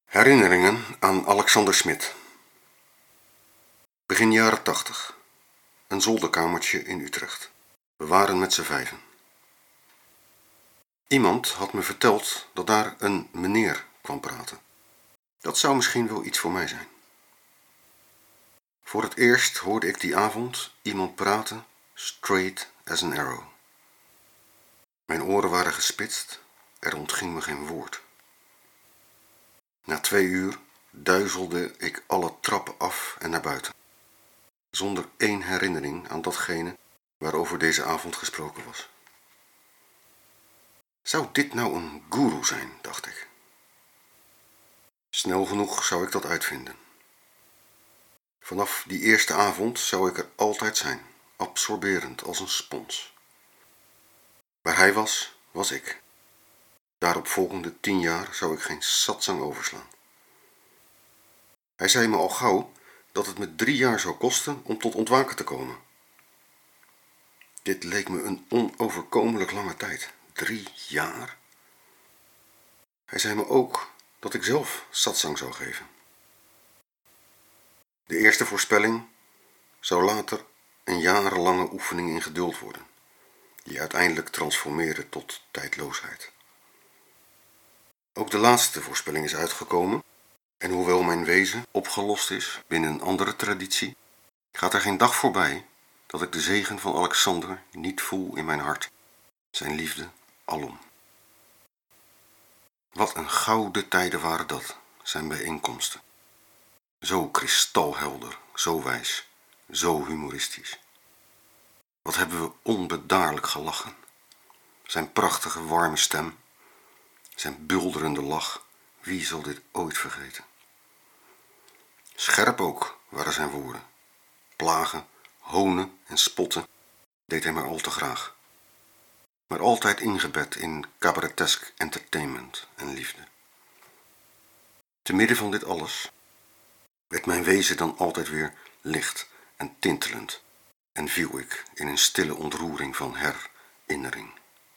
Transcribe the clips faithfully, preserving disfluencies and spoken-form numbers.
Herinneringen aan Alexander Smit. Begin jaren tachtig. Een zolderkamertje in Utrecht. We waren met z'n vijven. Iemand had me verteld dat daar een meneer kwam praten. Dat zou misschien wel iets voor mij zijn. Voor het eerst hoorde ik die avond iemand praten, straight as an arrow. Mijn oren waren gespitst, er ontging me geen woord. Na twee uur duizelde ik alle trappen af en naar buiten, zonder één herinnering aan datgene waarover deze avond gesproken was. Zou dit nou een goeroe zijn, dacht ik. Snel genoeg zou ik dat uitvinden. Vanaf die eerste avond zou ik er altijd zijn, absorberend als een spons. Waar hij was, was ik. Daarop volgende tien jaar zou ik geen satsang overslaan. Hij zei me al gauw dat het me drie jaar zou kosten om tot ontwaken te komen. Dit leek me een onoverkomelijk lange tijd. Drie jaar? Hij zei me ook dat ik zelf satsang zou geven. De eerste voorspelling zou later een jarenlange oefening in geduld worden, die uiteindelijk transformeerde tot tijdloosheid. Ook de laatste voorspelling is uitgekomen, en hoewel mijn wezen opgelost is binnen een andere traditie, gaat er geen dag voorbij dat ik de zegen van Alexander niet voel in mijn hart, zijn liefde alom. Wat een gouden tijden waren dat, zijn bijeenkomsten. Zo kristalhelder, zo wijs, zo humoristisch. Wat hebben we onbedaarlijk gelachen. Zijn prachtige warme stem, zijn bulderende lach, wie zal dit ooit vergeten? Scherp ook waren zijn woorden. Plagen, honen en spotten deed hij maar al te graag. Maar altijd ingebed in cabaretesk entertainment en liefde. Te midden van dit alles werd mijn wezen dan altijd weer licht en tintelend en viel ik in een stille ontroering van herinnering.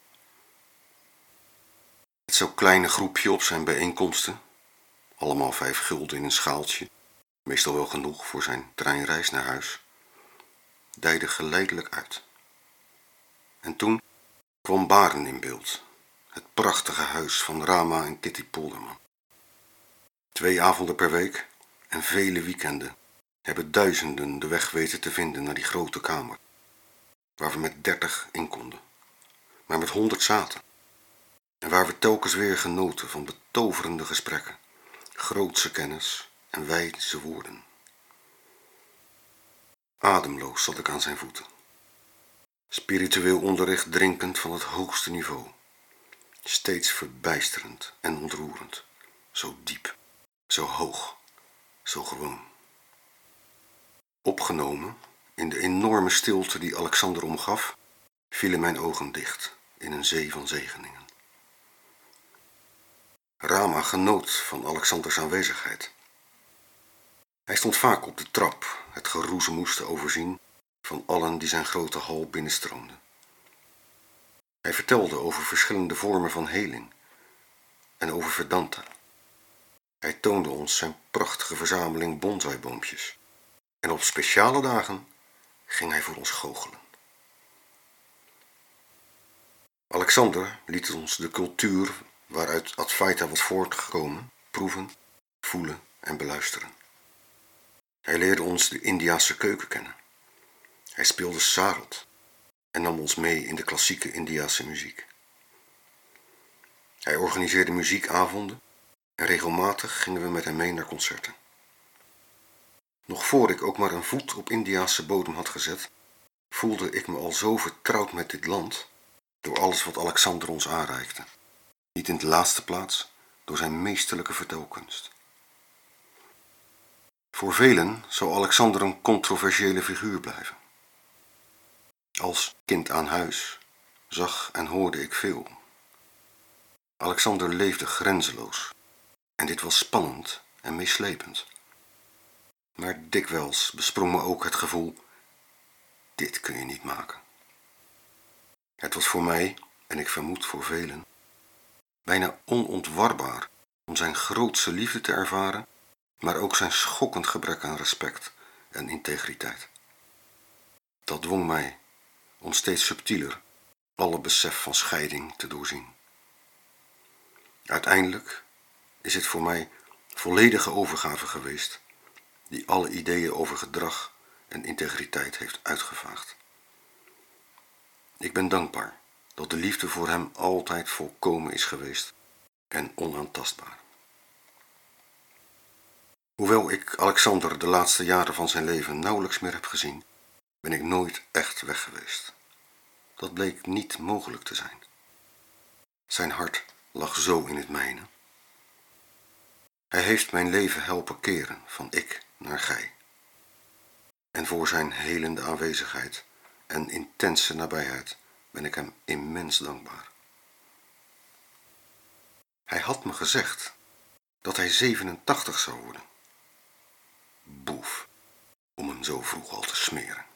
Het zo kleine groepje op zijn bijeenkomsten, allemaal vijf gulden in een schaaltje, meestal wel genoeg voor zijn treinreis naar huis, dijde geleidelijk uit. En toen kwam Baren in beeld, het prachtige huis van Rama en Kitty Polderman. Twee avonden per week en vele weekenden hebben duizenden de weg weten te vinden naar die grote kamer, waar we met dertig in konden, maar met honderd zaten. En waar we telkens weer genoten van betoverende gesprekken, grootse kennis en wijze woorden. Ademloos zat ik aan zijn voeten. Spiritueel onderricht drinkend van het hoogste niveau. Steeds verbijsterend en ontroerend. Zo diep, zo hoog, zo gewoon. Opgenomen in de enorme stilte die Alexander omgaf, vielen mijn ogen dicht in een zee van zegeningen. Rama genoot van Alexanders aanwezigheid. Hij stond vaak op de trap het geroezemoes te overzien van allen die zijn grote hal binnenstroomden. Hij vertelde over verschillende vormen van heling en over Vedanta. Hij toonde ons zijn prachtige verzameling bonsaiboompjes en op speciale dagen ging hij voor ons goochelen. Alexander liet ons de cultuur waaruit Advaita was voortgekomen proeven, voelen en beluisteren. Hij leerde ons de Indiase keuken kennen. Hij speelde sarod en nam ons mee in de klassieke Indiase muziek. Hij organiseerde muziekavonden en regelmatig gingen we met hem mee naar concerten. Nog voor ik ook maar een voet op Indiase bodem had gezet, voelde ik me al zo vertrouwd met dit land door alles wat Alexander ons aanreikte. Niet in de laatste plaats door zijn meesterlijke vertelkunst. Voor velen zal Alexander een controversiële figuur blijven. Als kind aan huis zag en hoorde ik veel. Alexander leefde grenzeloos en dit was spannend en meeslepend. Maar dikwijls besprong me ook het gevoel, dit kun je niet maken. Het was voor mij, en ik vermoed voor velen, bijna onontwarbaar om zijn grootste liefde te ervaren, maar ook zijn schokkend gebrek aan respect en integriteit. Dat dwong mij om steeds subtieler alle besef van scheiding te doorzien. Uiteindelijk is het voor mij volledige overgave geweest die alle ideeën over gedrag en integriteit heeft uitgevaagd. Ik ben dankbaar dat de liefde voor hem altijd volkomen is geweest en onaantastbaar. Hoewel ik Alexander de laatste jaren van zijn leven nauwelijks meer heb gezien, ben ik nooit echt weg geweest. Dat bleek niet mogelijk te zijn. Zijn hart lag zo in het mijne. Hij heeft mijn leven helpen keren van ik naar gij. En voor zijn helende aanwezigheid en intense nabijheid ben ik hem immens dankbaar. Hij had me gezegd dat hij zevenentachtig zou worden. Boef, om hem zo vroeg al te smeren.